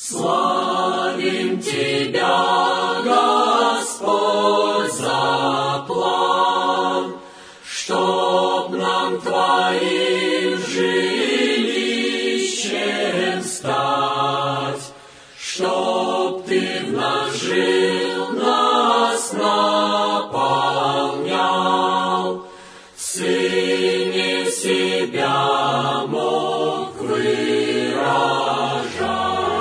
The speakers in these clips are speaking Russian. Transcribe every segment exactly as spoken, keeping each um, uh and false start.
Славим Тебя, Господь, за план, чтоб нам Твоим жилищем стать, чтоб Ты в нас жил, нас наполнял, в Сыне себя мог выражать.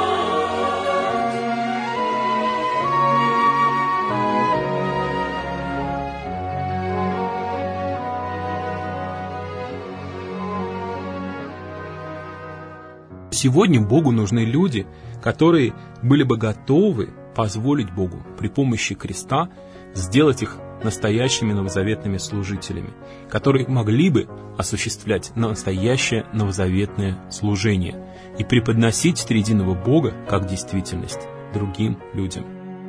Сегодня Богу нужны люди, которые были бы готовы позволить Богу при помощи креста сделать их настоящими новозаветными служителями, которые могли бы осуществлять настоящее новозаветное служение и преподносить триединого Бога как действительность другим людям.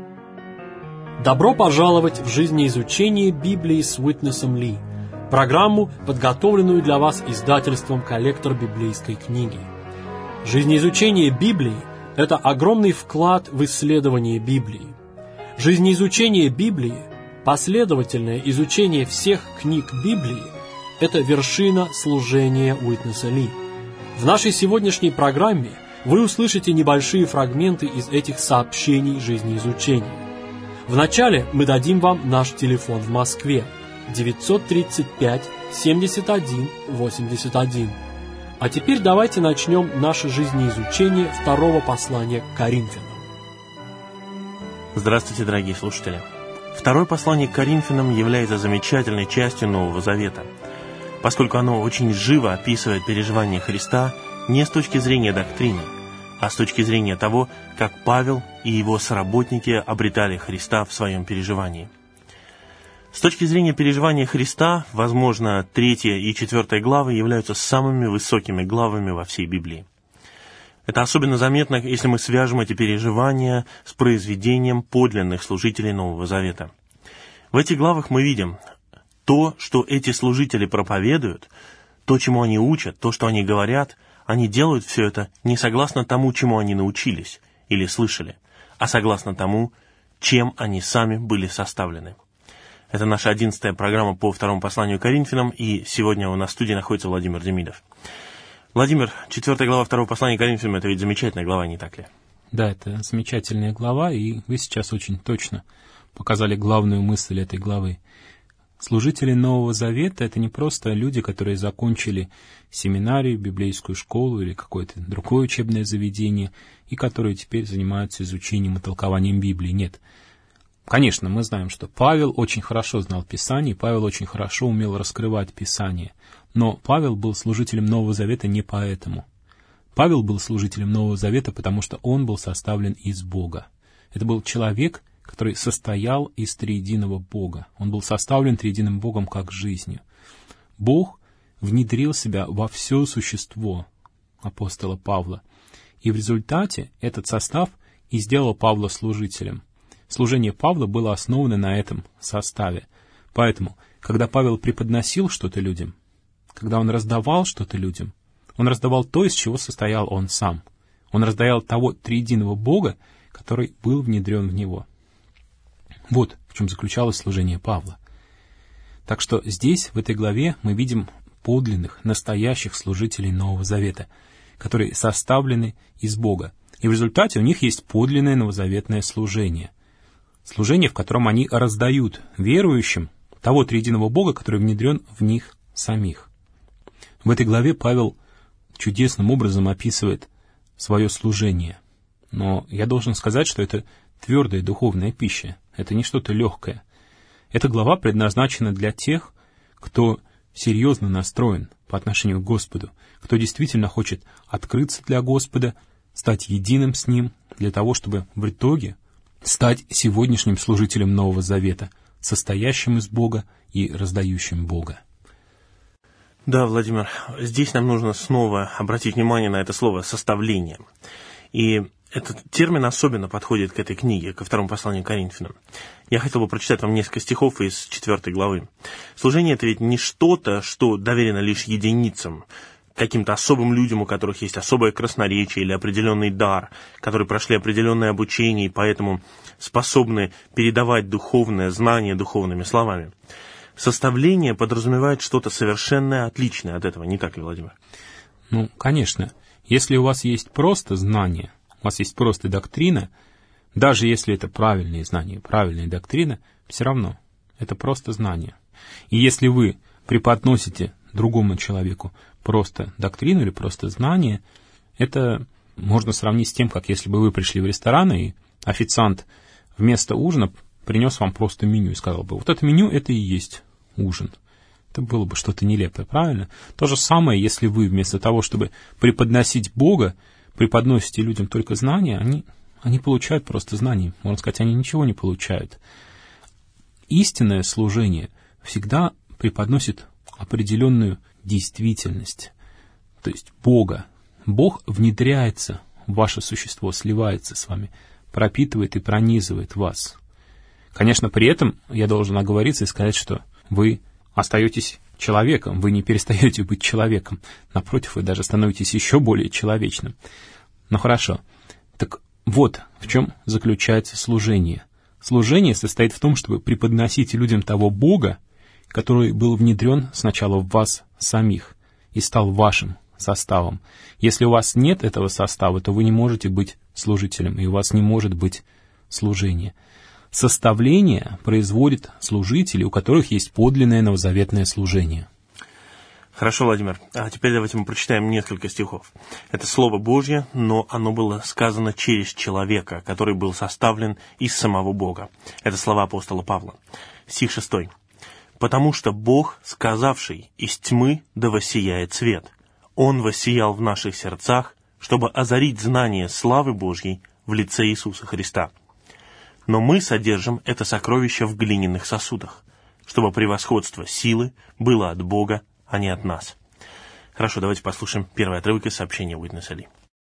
Добро пожаловать в жизнеизучение Библии с Уитнесом Ли, программу, подготовленную для вас издательством «Коллектор библейской книги». Жизнеизучение Библии – это огромный вклад в исследование Библии. Жизнеизучение Библии, последовательное изучение всех книг Библии – это вершина служения Уитнеса Ли. В нашей сегодняшней программе вы услышите небольшие фрагменты из этих сообщений жизнеизучения. Вначале мы дадим вам наш телефон в Москве девятьсот тридцать пять семьдесят один восемьдесят один. А теперь давайте начнем наше жизнеизучение второго послания к Коринфянам. Здравствуйте, дорогие слушатели. Второе послание к Коринфянам является замечательной частью Нового Завета, поскольку оно очень живо описывает переживания Христа не с точки зрения доктрины, а с точки зрения того, как Павел и его соработники обретали Христа в своем переживании. С точки зрения переживания Христа, возможно, третья и четвертая главы являются самыми высокими главами во всей Библии. Это особенно заметно, если мы свяжем эти переживания с произведением подлинных служителей Нового Завета. В этих главах мы видим то, что эти служители проповедуют, то, чему они учат, то, что они говорят, они делают все это не согласно тому, чему они научились или слышали, а согласно тому, чем они сами были составлены. Это наша одиннадцатая программа по второму посланию к Коринфянам, и сегодня у нас в студии находится Владимир Демидов. Владимир, четвертая глава второго послания к Коринфянам, это ведь замечательная глава, не так ли? Да, это замечательная глава, и вы сейчас очень точно показали главную мысль этой главы. Служители Нового Завета — это не просто люди, которые закончили семинарию, библейскую школу или какое-то другое учебное заведение, и которые теперь занимаются изучением и толкованием Библии. Нет. Конечно, мы знаем, что Павел очень хорошо знал Писание, Павел очень хорошо умел раскрывать Писание. Но Павел был служителем Нового Завета не поэтому. Павел был служителем Нового Завета, потому что он был составлен из Бога. Это был человек, который состоял из триединого Бога. Он был составлен триединым Богом как жизнью. Бог внедрил себя во все существо апостола Павла. И в результате этот состав и сделал Павла служителем. Служение Павла было основано на этом составе. Поэтому, когда Павел преподносил что-то людям, когда он раздавал что-то людям, он раздавал то, из чего состоял он сам. Он раздавал того триединого Бога, который был внедрен в него. Вот в чем заключалось служение Павла. Так что здесь, в этой главе, мы видим подлинных, настоящих служителей Нового Завета, которые составлены из Бога. И в результате у них есть подлинное новозаветное служение. Служение, в котором они раздают верующим того триединого Бога, который внедрен в них самих. В этой главе Павел чудесным образом описывает свое служение. Но я должен сказать, что это твердая духовная пища, это не что-то легкое. Эта глава предназначена для тех, кто серьезно настроен по отношению к Господу, кто действительно хочет открыться для Господа, стать единым с Ним, для того, чтобы в итоге стать сегодняшним служителем Нового Завета, состоящим из Бога и раздающим Бога. Да, Владимир, здесь нам нужно снова обратить внимание на это слово «составление». И этот термин особенно подходит к этой книге, ко второму посланию к Коринфянам. Я хотел бы прочитать вам несколько стихов из четвертой главы. Служение — это ведь не что-то, что доверено лишь единицам, каким-то особым людям, у которых есть особое красноречие или определенный дар, которые прошли определенное обучение и поэтому способны передавать духовное знание духовными словами. Составление подразумевает что-то совершенно отличное от этого, не так ли, Владимир? Ну, конечно. Если у вас есть просто знание, у вас есть просто доктрина, даже если это правильные знания, правильная доктрина, все равно это просто знание. И если вы преподносите другому человеку просто доктрину или просто знание, это можно сравнить с тем, как если бы вы пришли в ресторан, и официант вместо ужина принес вам просто меню и сказал бы, вот это меню, это и есть ужин. Это было бы что-то нелепое, правильно? То же самое, если вы вместо того, чтобы преподносить Бога, преподносите людям только знания, они, они получают просто знания. Можно сказать, они ничего не получают. Истинное служение всегда преподносит определенную действительность, то есть Бога. Бог внедряется в ваше существо, сливается с вами, пропитывает и пронизывает вас. Конечно, при этом я должен оговориться и сказать, что вы остаетесь человеком, вы не перестаете быть человеком. Напротив, вы даже становитесь еще более человечным. Ну хорошо. Так вот, в чем заключается служение. Служение состоит в том, чтобы преподносить людям того Бога, который был внедрен сначала в вас самих и стал вашим составом. Если у вас нет этого состава, то вы не можете быть служителем, и у вас не может быть служения. Составление производит служители, у которых есть подлинное новозаветное служение. Хорошо, Владимир. А теперь давайте мы прочитаем несколько стихов. Это Слово Божье, но оно было сказано через человека, который был составлен из самого Бога. Это слова апостола Павла. Стих шестой. «Потому что Бог, сказавший, из тьмы да воссияет свет, Он воссиял в наших сердцах, чтобы озарить знание славы Божьей в лице Иисуса Христа. Но мы содержим это сокровище в глиняных сосудах, чтобы превосходство силы было от Бога, а не от нас». Хорошо, давайте послушаем первый отрывок из сообщения Уитнеса Ли.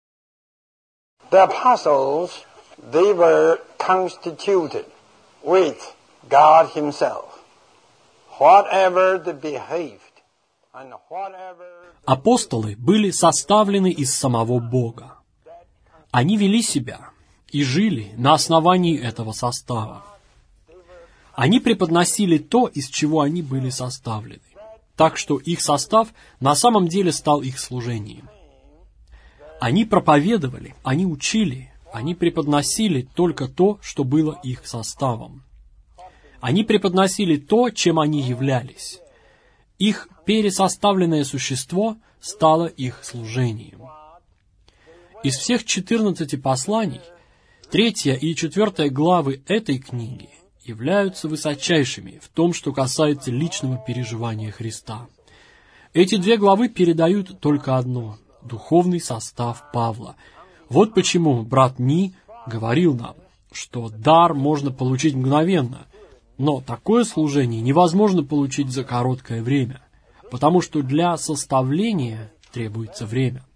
The apostles, they were constituted with God Himself. Whatever they behaved, and whatever... Апостолы были составлены из самого Бога. Они вели себя и жили на основании этого состава. Они преподносили то, из чего они были составлены. Так что их состав на самом деле стал их служением. Они проповедовали, они учили, они преподносили только то, что было их составом. Они преподносили то, чем они являлись. Их пересоставленное существо стало их служением. Из всех четырнадцати посланий, третья и четвертая главы этой книги являются высочайшими в том, что касается личного переживания Христа. Эти две главы передают только одно – духовный состав Павла. Вот почему брат Ни говорил нам, что дар можно получить мгновенно, но такое служение невозможно получить за короткое время, потому что для составления требуется время.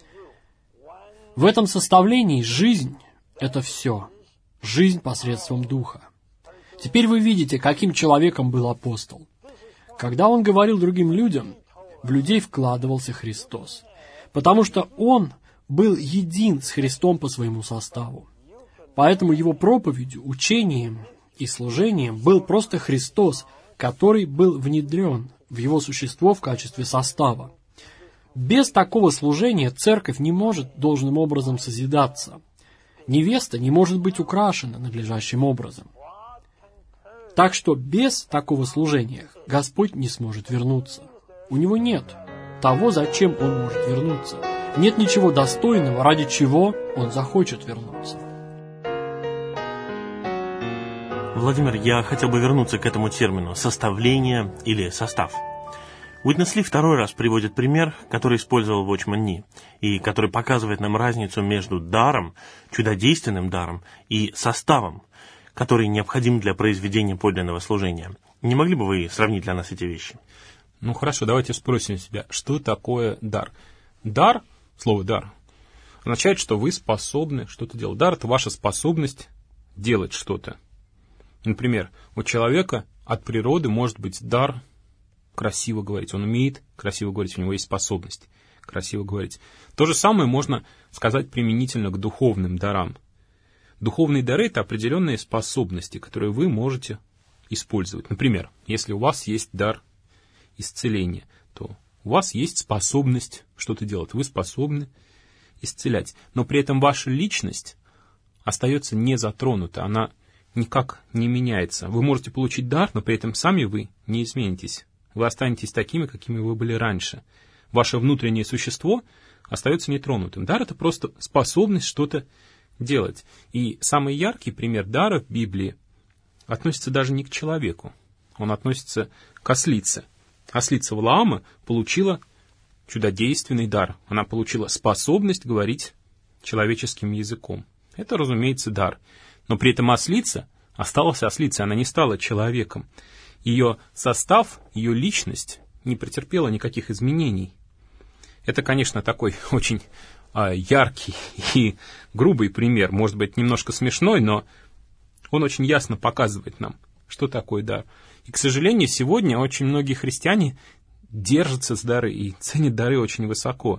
В этом составлении жизнь – это все. Жизнь посредством Духа. Теперь вы видите, каким человеком был апостол. Когда он говорил другим людям, в людей вкладывался Христос, потому что он был един с Христом по своему составу. Поэтому его проповедью, учением и служением был просто Христос, который был внедрен в его существо в качестве состава. Без такого служения церковь не может должным образом созидаться. Невеста не может быть украшена надлежащим образом. Так что без такого служения Господь не сможет вернуться. У него нет того, зачем Он может вернуться. Нет ничего достойного, ради чего Он захочет вернуться. Владимир, я хотел бы вернуться к этому термину «составление» или «состав». Уитнес Ли второй раз приводит пример, который использовал Watchman Nee, и который показывает нам разницу между даром, чудодейственным даром, и составом, который необходим для произведения подлинного служения. Не могли бы вы сравнить для нас эти вещи? Ну хорошо, давайте спросим себя, что такое дар? Дар, слово «дар», означает, что вы способны что-то делать. Дар — это ваша способность делать что-то. Например, у человека от природы может быть дар красиво говорить. Он умеет красиво говорить, у него есть способность. красиво говорить. То же самое можно сказать применительно к духовным дарам. Духовные дары — это определенные способности, которые вы можете использовать. Например, если у вас есть дар исцеления, то у вас есть способность что-то делать. Вы способны исцелять. Но при этом ваша личность остается не затронута, она никак не меняется. Вы можете получить дар, но при этом сами вы не изменитесь. Вы останетесь такими, какими вы были раньше. Ваше внутреннее существо остается нетронутым. Дар — это просто способность что-то делать. И самый яркий пример дара в Библии относится даже не к человеку. Он относится к ослице. Ослица Валаама получила чудодейственный дар. Она получила способность говорить человеческим языком. Это, разумеется, дар. Но при этом ослица осталась ослицей, она не стала человеком. Ее состав, ее личность не претерпела никаких изменений. Это, конечно, такой очень а, яркий и грубый пример, может быть, немножко смешной, но он очень ясно показывает нам, что такое дар. И, к сожалению, сегодня очень многие христиане держатся за дары и ценят дары очень высоко.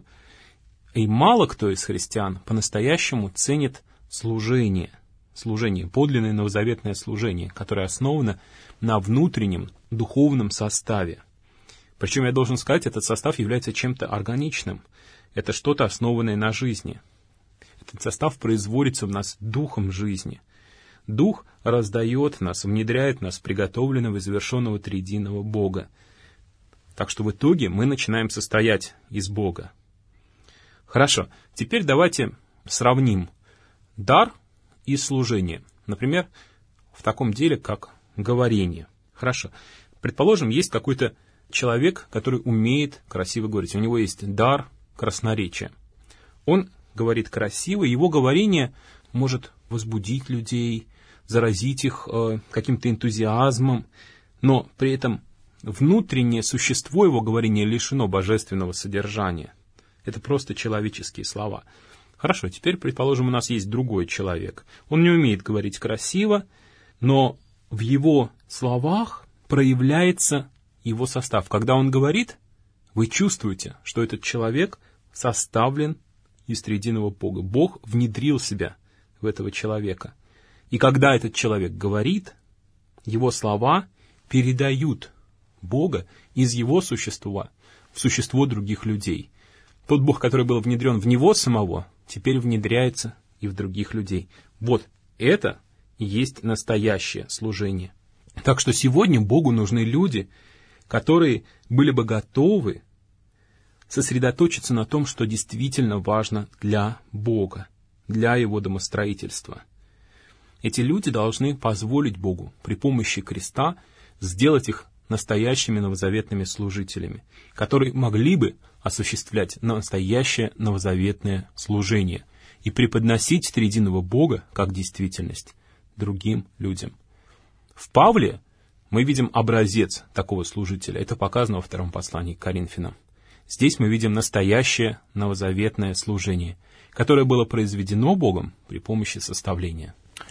И мало кто из христиан по-настоящему ценит служение. Служение, подлинное новозаветное служение, которое основано на внутреннем духовном составе. Причем, я должен сказать, этот состав является чем-то органичным. Это что-то, основанное на жизни. Этот состав производится в нас духом жизни. Дух раздает нас, внедряет нас в приготовленного и завершенного триединого Бога. Так что в итоге мы начинаем состоять из Бога. Хорошо, теперь давайте сравним дар и служение. Например, в таком деле, как говорение. Хорошо. Предположим, есть какой-то человек, который умеет красиво говорить. У него есть дар красноречия. Он говорит красиво, его говорение может возбудить людей, заразить их э, каким-то энтузиазмом, но при этом внутреннее существо его говорения лишено божественного содержания. Это просто человеческие слова. Хорошо, теперь, предположим, у нас есть другой человек. Он не умеет говорить красиво, но в его словах проявляется его состав. Когда он говорит, вы чувствуете, что этот человек составлен из триединого Бога. Бог внедрил себя в этого человека. И когда этот человек говорит, его слова передают Бога из его существа в существо других людей. Тот Бог, который был внедрен в него самого, теперь внедряется и в других людей. Вот это и есть настоящее служение. Так что сегодня Богу нужны люди, которые были бы готовы сосредоточиться на том, что действительно важно для Бога, для Его домостроительства. Эти люди должны позволить Богу при помощи креста сделать их настоящими новозаветными служителями, которые могли бы осуществлять настоящее новозаветное служение и преподносить триединого Бога как действительность другим людям. В Павле мы видим образец такого служителя. Это показано во втором послании к Коринфянам. Здесь мы видим настоящее новозаветное служение, которое было произведено Богом при помощи составления.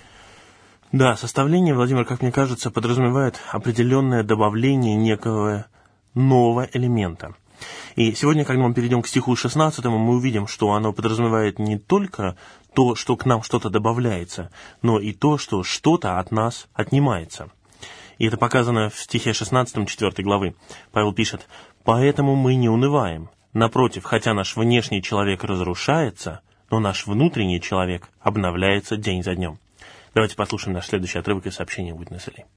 Да, составление, Владимир, как мне кажется, подразумевает определенное добавление некого нового элемента. И сегодня, когда мы перейдем к стиху шестнадцатому, мы увидим, что оно подразумевает не только то, что к нам что-то добавляется, но и то, что что-то от нас отнимается. И это показано в стихе шестнадцатом четвёртой главы. Павел пишет: «Поэтому мы не унываем. Напротив, хотя наш внешний человек разрушается, но наш внутренний человек обновляется день за днем». Давайте послушаем наш следующий отрывок из сообщения Witness Lee.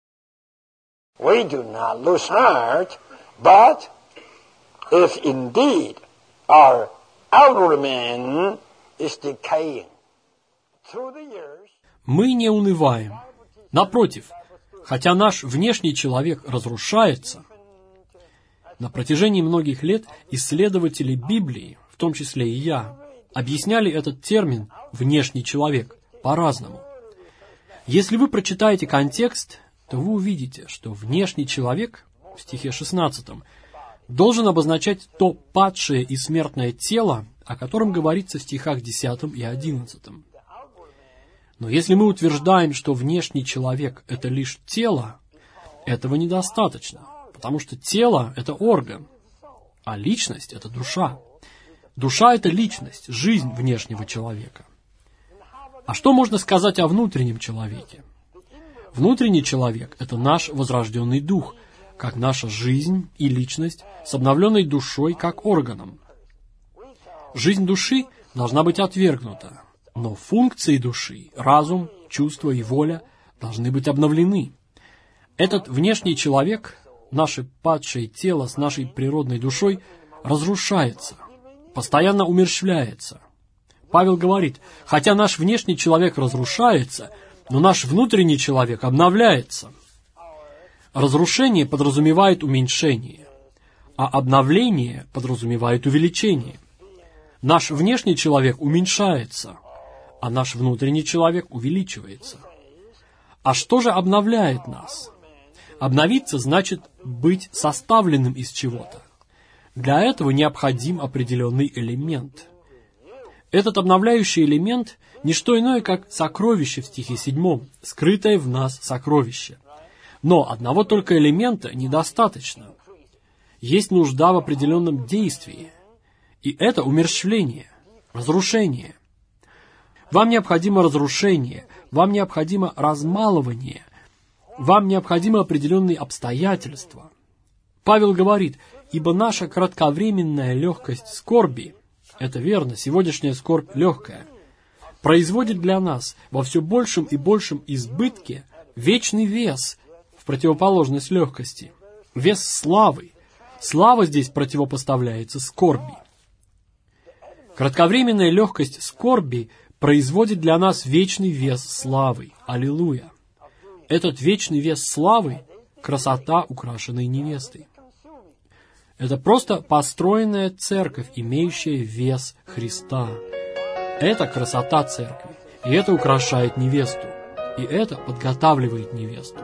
We do not lose heart, but if indeed our outward man is decaying through the years. Мы не унываем. Напротив, хотя наш внешний человек разрушается, на протяжении многих лет исследователи Библии, в том числе и я, объясняли этот термин «внешний человек» по-разному. Если вы прочитаете контекст, то вы увидите, что внешний человек в стихе шестнадцатом должен обозначать то падшее и смертное тело, о котором говорится в стихах десятом и одиннадцатом. Но если мы утверждаем, что внешний человек — это лишь тело, этого недостаточно, потому что тело — это орган, а личность — это душа. Душа — это личность, жизнь внешнего человека. А что можно сказать о внутреннем человеке? Внутренний человек — это наш возрожденный дух, как наша жизнь и личность с обновленной душой как органом. Жизнь души должна быть отвергнута, но функции души, разум, чувства и воля должны быть обновлены. Этот внешний человек, наше падшее тело с нашей природной душой, разрушается, постоянно умерщвляется. Павел говорит, хотя наш внешний человек разрушается, но наш внутренний человек обновляется. Разрушение подразумевает уменьшение, а обновление подразумевает увеличение. Наш внешний человек уменьшается, а наш внутренний человек увеличивается. А что же обновляет нас? Обновиться значит быть составленным из чего-то. Для этого необходим определенный элемент. Этот обновляющий элемент – не что иное, как сокровище в стихе седьмом, скрытое в нас сокровище. Но одного только элемента недостаточно. Есть нужда в определенном действии. И это умерщвление, разрушение. Вам необходимо разрушение, вам необходимо размалывание, вам необходимы определенные обстоятельства. Павел говорит, ибо наша кратковременная легкость скорби, это верно, сегодняшняя скорбь легкая, производит для нас во все большем и большем избытке вечный вес в противоположность легкости, вес славы. Слава здесь противопоставляется скорби. Кратковременная легкость скорби производит для нас вечный вес славы. Аллилуйя! Этот вечный вес славы – красота украшенной невесты. Это просто построенная церковь, имеющая вес Христа. Это красота церкви, и это украшает невесту, и это подготавливает невесту.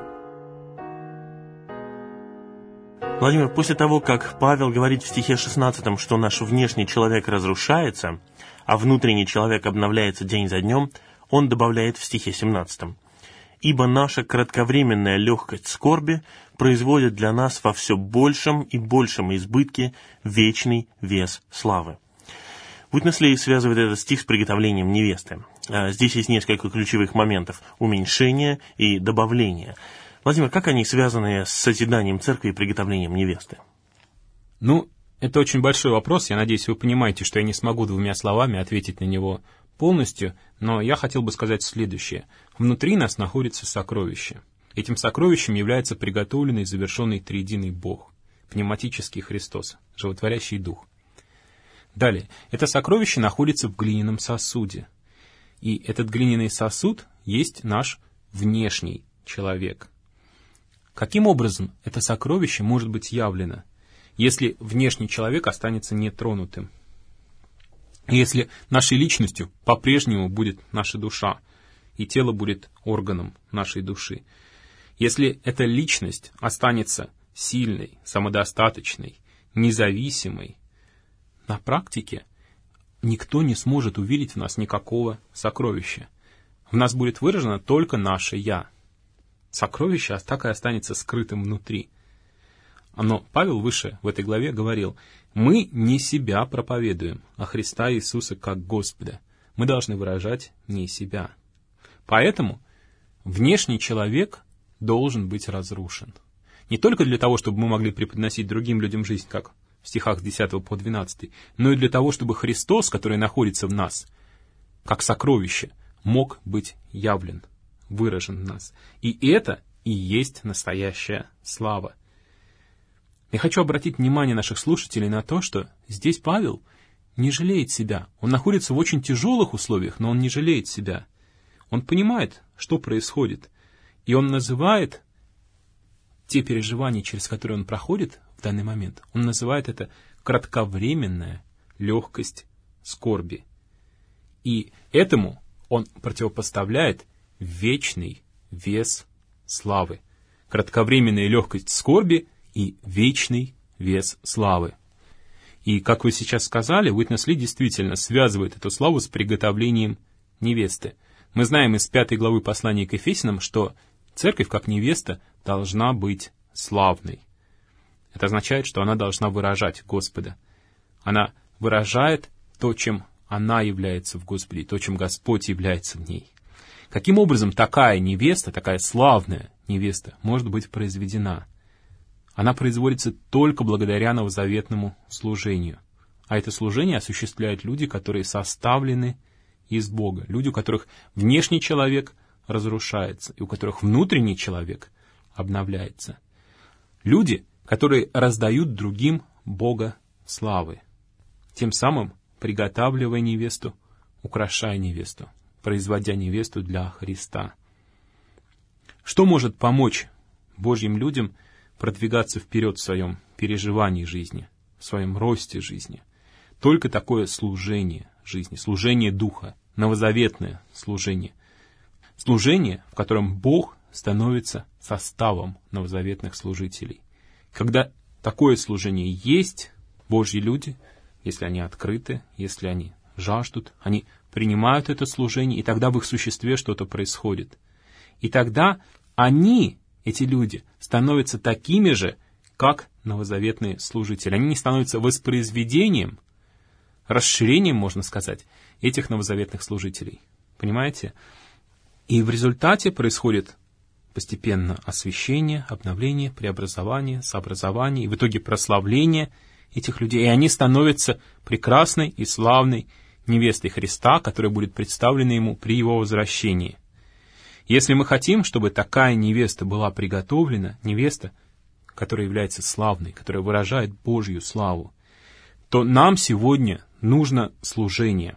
Владимир, после того, как Павел говорит в стихе шестнадцатом, что наш внешний человек разрушается, а внутренний человек обновляется день за днем, он добавляет в стихе семнадцатом: «Ибо наша кратковременная легкость скорби производит для нас во все большем и большем избытке вечный вес славы». Уитнес Ли связывает этот стих с приготовлением невесты. Здесь есть несколько ключевых моментов – уменьшение и добавление. Владимир, как они связаны с созиданием церкви и приготовлением невесты? Ну, это очень большой вопрос. Я надеюсь, вы понимаете, что я не смогу двумя словами ответить на него полностью, но я хотел бы сказать следующее. Внутри нас находится сокровище. Этим сокровищем является приготовленный и завершенный триединый Бог, пневматический Христос, животворящий Дух. Далее, это сокровище находится в глиняном сосуде. И этот глиняный сосуд есть наш внешний человек. Каким образом это сокровище может быть явлено, если внешний человек останется нетронутым? Если нашей личностью по-прежнему будет наша душа, и тело будет органом нашей души. Если эта личность останется сильной, самодостаточной, независимой, на практике никто не сможет увидеть в нас никакого сокровища. В нас будет выражено только наше «я». Сокровище так и останется скрытым внутри. Но Павел выше в этой главе говорил, мы не себя проповедуем, а Христа Иисуса как Господа. Мы должны выражать не себя. Поэтому внешний человек должен быть разрушен. Не только для того, чтобы мы могли преподносить другим людям жизнь, как в стихах с десятого по двенадцатый, но и для того, чтобы Христос, который находится в нас, как сокровище, мог быть явлен, выражен в нас. И это и есть настоящая слава. Я хочу обратить внимание наших слушателей на то, что здесь Павел не жалеет себя. Он находится в очень тяжелых условиях, но он не жалеет себя. Он понимает, что происходит, и он называет те переживания, через которые он проходит в данный момент, он называет это кратковременная легкость скорби. И этому он противопоставляет вечный вес славы. Кратковременная легкость скорби и вечный вес славы. И, как вы сейчас сказали, Уитнес Ли действительно связывает эту славу с приготовлением невесты. Мы знаем из пятой главы послания к Ефесянам, что церковь, как невеста, должна быть славной. Это означает, что она должна выражать Господа. Она выражает то, чем она является в Господе, то, чем Господь является в ней. Каким образом такая невеста, такая славная невеста, может быть произведена? Она производится только благодаря новозаветному служению. А это служение осуществляют люди, которые составлены из Бога. Люди, у которых внешний человек разрушается, и у которых внутренний человек обновляется. Люди, которые раздают другим Бога славы, тем самым приготавливая невесту, украшая невесту, производя невесту для Христа. Что может помочь Божьим людям продвигаться вперед в своем переживании жизни, в своем росте жизни? Только такое служение жизни, служение Духа, новозаветное служение. Служение, в котором Бог становится составом новозаветных служителей. Когда такое служение есть, Божьи люди, если они открыты, если они жаждут, они принимают это служение, и тогда в их существе что-то происходит. И тогда они, эти люди, становятся такими же, как новозаветные служители. Они не становятся воспроизведением, расширением, можно сказать, этих новозаветных служителей. Понимаете? И в результате происходит постепенно освящение, обновление, преобразование, сообразование, и в итоге прославление этих людей. И они становятся прекрасной и славной невестой Христа, которая будет представлена ему при его возвращении. Если мы хотим, чтобы такая невеста была приготовлена, невеста, которая является славной, которая выражает Божью славу, то нам сегодня нужно служение,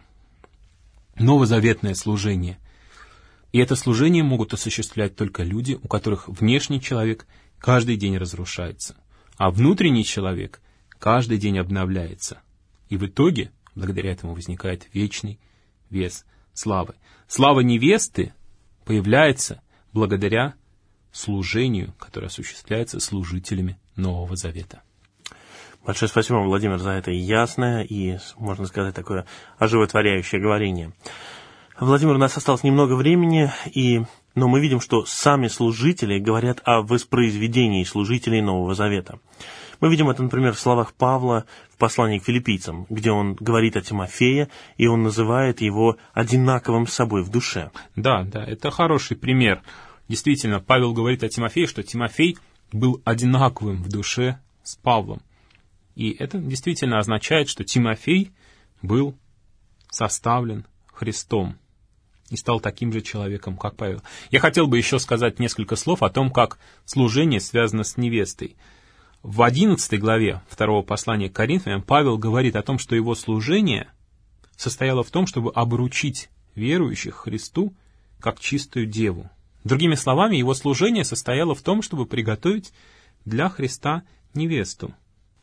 новозаветное служение. И это служение могут осуществлять только люди, у которых внешний человек каждый день разрушается, а внутренний человек каждый день обновляется. И в итоге, благодаря этому, возникает вечный вес славы. Слава невесты появляется благодаря служению, которое осуществляется служителями Нового Завета. Большое спасибо, Владимир, за это ясное и, можно сказать, такое оживотворяющее говорение. Владимир, у нас осталось немного времени, и, но мы видим, что сами служители говорят о воспроизведении служителей Нового Завета. Мы видим это, например, в словах Павла в послании к филиппийцам, где он говорит о Тимофее, и он называет его одинаковым с собой в душе. Да, да, это хороший пример. Действительно, Павел говорит о Тимофее, что Тимофей был одинаковым в душе с Павлом. И это действительно означает, что Тимофей был составлен Христом и стал таким же человеком, как Павел. Я хотел бы еще сказать несколько слов о том, как служение связано с невестой. В одиннадцатой главе второго послания к Коринфянам Павел говорит о том, что его служение состояло в том, чтобы обручить верующих Христу как чистую деву. Другими словами, его служение состояло в том, чтобы приготовить для Христа невесту.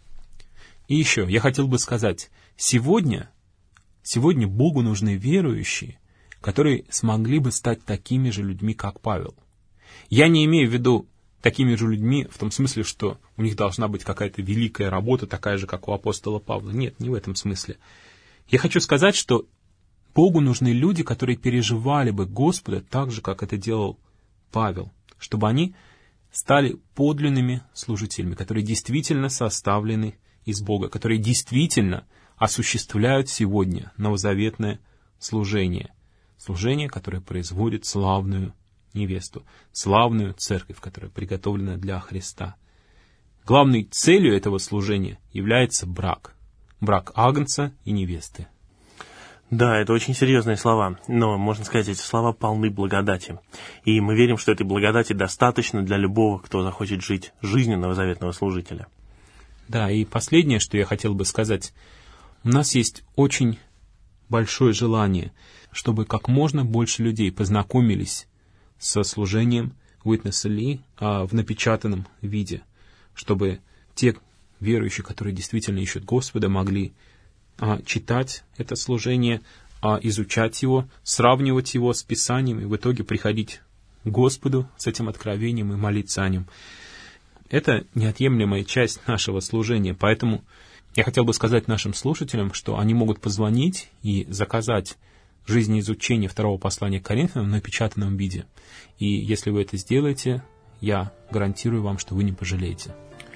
И еще я хотел бы сказать, сегодня, сегодня Богу нужны верующие, которые смогли бы стать такими же людьми, как Павел. Я не имею в виду такими же людьми в том смысле, что у них должна быть какая-то великая работа, такая же, как у апостола Павла. Нет, не в этом смысле. Я хочу сказать, что Богу нужны люди, которые переживали бы Господа так же, как это делал Павел, чтобы они стали подлинными служителями, которые действительно составлены из Бога, которые действительно осуществляют сегодня новозаветное служение. Служение, которое производит славную невесту, славную церковь, которая приготовлена для Христа. Главной целью этого служения является брак. Брак агнца и невесты. Да, это очень серьезные слова, но, можно сказать, эти слова полны благодати. И мы верим, что этой благодати достаточно для любого, кто захочет жить жизнью новозаветного служителя. Да, и последнее, что я хотел бы сказать. У нас есть очень большое желание, чтобы как можно больше людей познакомились со служением Witness Lee а, в напечатанном виде, чтобы те верующие, которые действительно ищут Господа, могли а, читать это служение, а, изучать его, сравнивать его с Писанием и в итоге приходить к Господу с этим откровением и молиться о нем. Это неотъемлемая часть нашего служения, поэтому я хотел бы сказать нашим слушателям, что они могут позвонить и заказать жизнеизучение второго послания к Коринфянам в напечатанном виде. И если вы это сделаете, я гарантирую вам, что вы не пожалеете.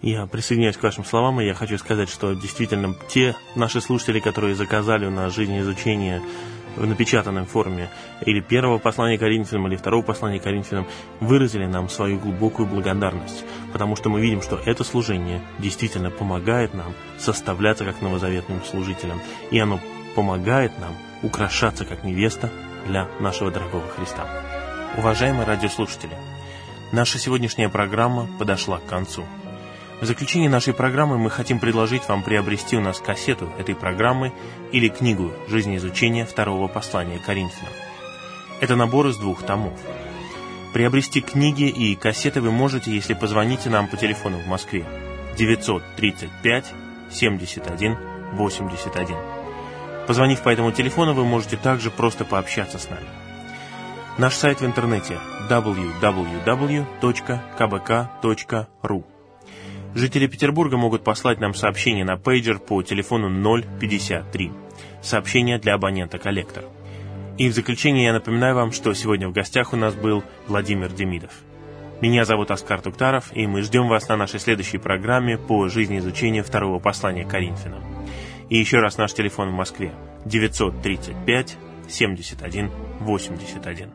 Я присоединяюсь к вашим словам, и я хочу сказать, что действительно те наши слушатели, которые заказали у нас жизнеизучение в напечатанной форме или первого послания Коринфянам, или второго послания Коринфянам, выразили нам свою глубокую благодарность, потому что мы видим, что это служение действительно помогает нам составляться как новозаветным служителям, и оно помогает нам украшаться как невеста для нашего дорогого Христа. Уважаемые радиослушатели, наша сегодняшняя программа подошла к концу. В заключение нашей программы мы хотим предложить вам приобрести у нас кассету этой программы или книгу «Жизнеизучение второго послания Коринфянам». Это набор из двух томов. Приобрести книги и кассеты вы можете, если позвоните нам по телефону в Москве девятьсот тридцать пять семьдесят один восемьдесят один. Позвонив по этому телефону, вы можете также просто пообщаться с нами. Наш сайт в интернете дабл ю дабл ю дабл ю точка ка бэ ка точка ру. Жители Петербурга могут послать нам сообщение на пейджер по телефону ноль пятьдесят три. Сообщение для абонента «Коллектор». И в заключение я напоминаю вам, что сегодня в гостях у нас был Владимир Демидов. Меня зовут Оскар Туктаров, и мы ждем вас на нашей следующей программе по жизнеизучению второго послания Коринфянам. И еще раз наш телефон в Москве девятьсот тридцать пять семьдесят один восемьдесят один.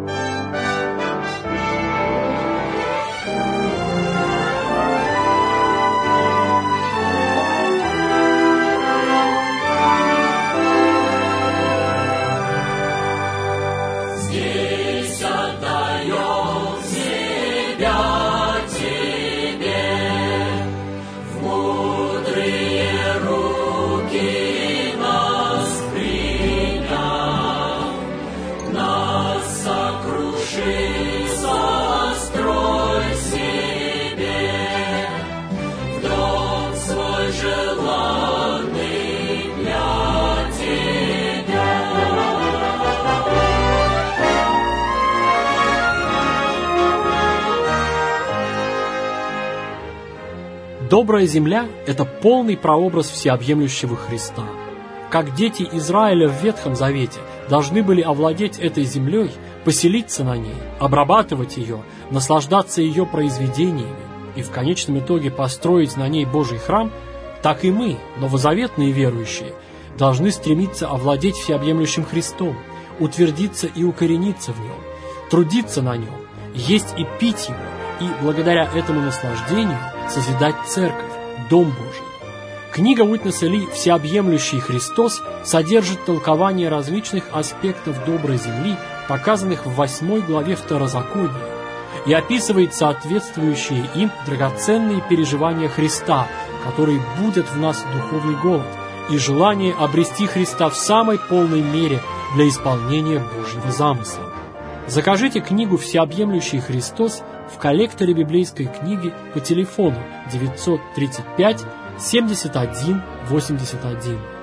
Добрая земля – это полный прообраз всеобъемлющего Христа. Как дети Израиля в Ветхом Завете должны были овладеть этой землей, поселиться на ней, обрабатывать ее, наслаждаться ее произведениями и в конечном итоге построить на ней Божий храм, так и мы, новозаветные верующие, должны стремиться овладеть всеобъемлющим Христом, утвердиться и укорениться в нем, трудиться на нем, есть и пить его, и благодаря этому наслаждению созидать церковь, Дом Божий. Книга Уитнеса Ли «Всеобъемлющий Христос» содержит толкование различных аспектов доброй земли, показанных в восьмой главе Второзакония, и описывает соответствующие им драгоценные переживания Христа, которые будут в нас духовный голод и желание обрести Христа в самой полной мере для исполнения Божьего замысла. Закажите книгу «Всеобъемлющий Христос» в коллекторе библейской книги по телефону девятьсот тридцать пять семьдесят один восемьдесят один.